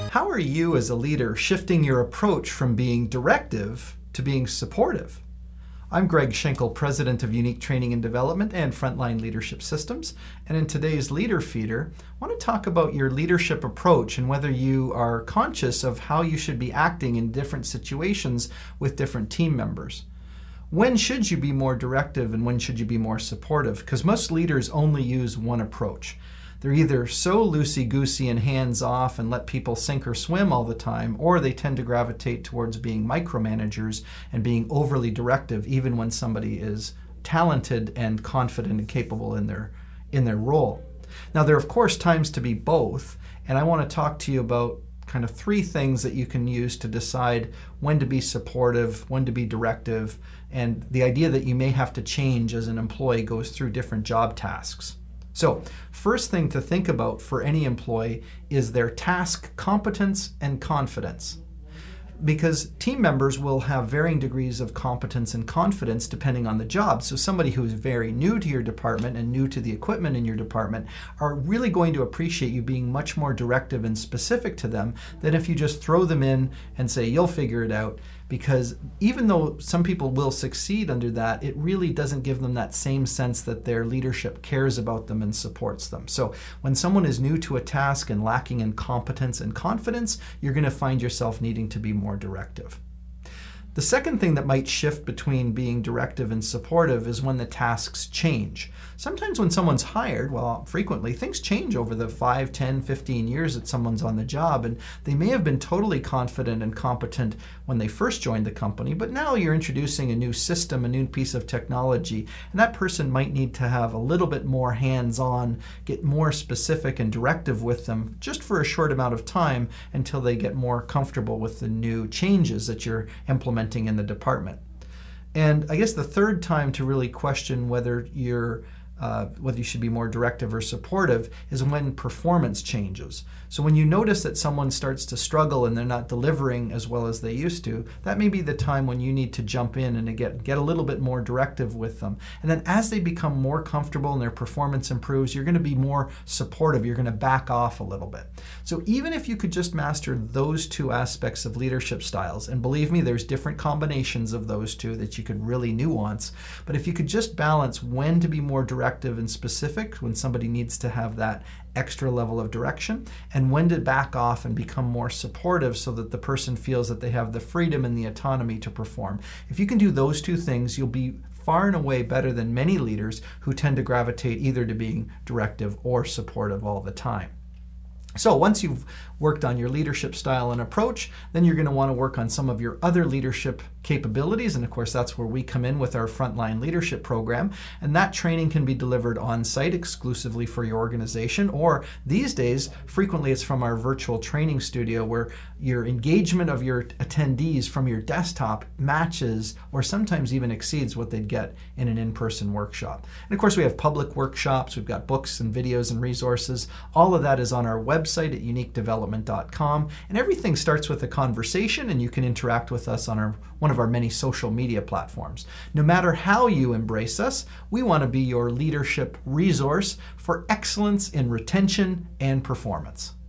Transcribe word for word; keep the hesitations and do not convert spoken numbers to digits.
How are you as a leader shifting your approach from being directive to being supportive? I'm Greg Schenkel, President of Unique Training and Development and Frontline Leadership Systems. And in today's Leader Feeder, I want to talk about your leadership approach and whether you are conscious of how you should be acting in different situations with different team members. When should you be more directive and when should you be more supportive? Because most leaders only use one approach. They're either so loosey-goosey and hands-off and let people sink or swim all the time, or they tend to gravitate towards being micromanagers and being overly directive even when somebody is talented and confident and capable in their, in their role. Now, there are, of course, times to be both, and I want to talk to you about kind of three things that you can use to decide when to be supportive, when to be directive, and the idea that you may have to change as an employee goes through different job tasks. So, first thing to think about for any employee is their task competence and confidence. Because team members will have varying degrees of competence and confidence depending on the job. So somebody who is very new to your department and new to the equipment in your department are really going to appreciate you being much more directive and specific to them than if you just throw them in and say, you'll figure it out. Because even though some people will succeed under that, it really doesn't give them that same sense that their leadership cares about them and supports them. So when someone is new to a task and lacking in competence and confidence, you're going to find yourself needing to be more directive. The second thing that might shift between being directive and supportive is when the tasks change. Sometimes when someone's hired, well, frequently, things change over the five, ten, fifteen years that someone's on the job, and they may have been totally confident and competent when they first joined the company, but now you're introducing a new system, a new piece of technology, and that person might need to have a little bit more hands-on, get more specific and directive with them just for a short amount of time until they get more comfortable with the new changes that you're implementing in the department. And I guess the third time to really question whether you're Uh, whether you should be more directive or supportive is when performance changes. So when you notice that someone starts to struggle and they're not delivering as well as they used to, that may be the time when you need to jump in and get, get a little bit more directive with them. And then as they become more comfortable and their performance improves, you're going to be more supportive. You're going to back off a little bit. So even if you could just master those two aspects of leadership styles, and believe me, there's different combinations of those two that you could really nuance, but if you could just balance when to be more directive and specific when somebody needs to have that extra level of direction, and when to back off and become more supportive so that the person feels that they have the freedom and the autonomy to perform. If you can do those two things, you'll be far and away better than many leaders who tend to gravitate either to being directive or supportive all the time. So once you've worked on your leadership style and approach, then you're going to want to work on some of your other leadership capabilities. And of course, that's where we come in with our Frontline Leadership Program. And that training can be delivered on site exclusively for your organization, or these days, frequently it's from our virtual training studio where your engagement of your attendees from your desktop matches or sometimes even exceeds what they'd get in an in-person workshop. And of course, we have public workshops, we've got books and videos and resources. All of that is on our website website at unique development dot com, and everything starts with a conversation, and you can interact with us on our one of our many social media platforms. No matter how you embrace us, we want to be your leadership resource for excellence in retention and performance.